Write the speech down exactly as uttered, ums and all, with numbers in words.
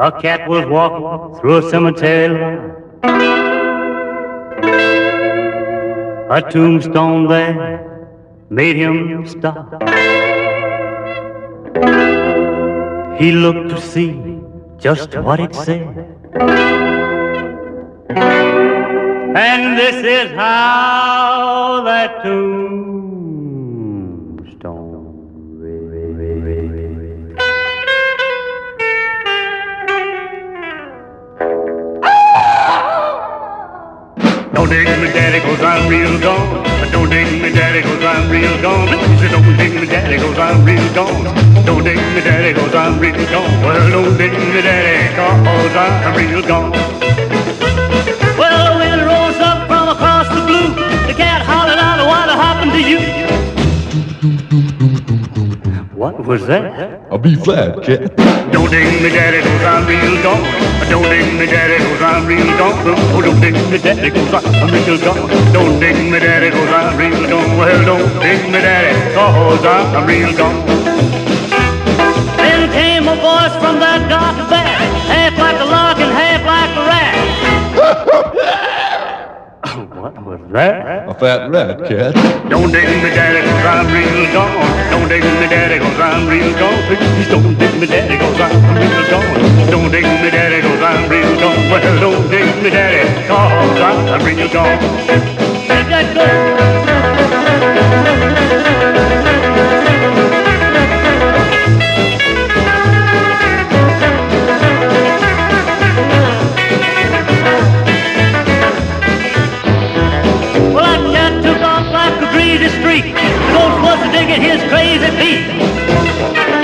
A cat was walking through a cemetery line. A tombstone there made him stop. He looked to see just what it said. And this is how that tombstone read. Don't dig me, daddy, cause I'm real gone. Don't dig me, daddy, cause I'm real gone. Don't dig me, daddy, cause I'm real gone. Don't dig me, daddy, cause I'm real gone. Well, don't dig me, daddy, cause I'm real gone. Well, the wind rose up from across the blue. The cat hollered out, what happened to you? What was that? A B flat, cat. Don't dig me, daddy, cause I'm real gone. Don't dig me, daddy, cause I'm real gone. Oh, don't dig me, daddy, cause I'm real gone. Don't dig me, daddy, cause I'm real gone. Well, don't dig me, daddy, cause I'm real gone. Then came a voice from that dark back, half like a lark and half like a rat. What was that? A fat rat, cat. Don't dig me, daddy, cause I'm real gone. Don't dig me, daddy, cause I'm real gone. Please don't dig me, daddy, cause I'm real gone. Don't dig me, daddy, cause I'm real gone. Well, don't dig me, daddy, cause I'm real gone. Let that go. Street. The ghost was digging his crazy feet.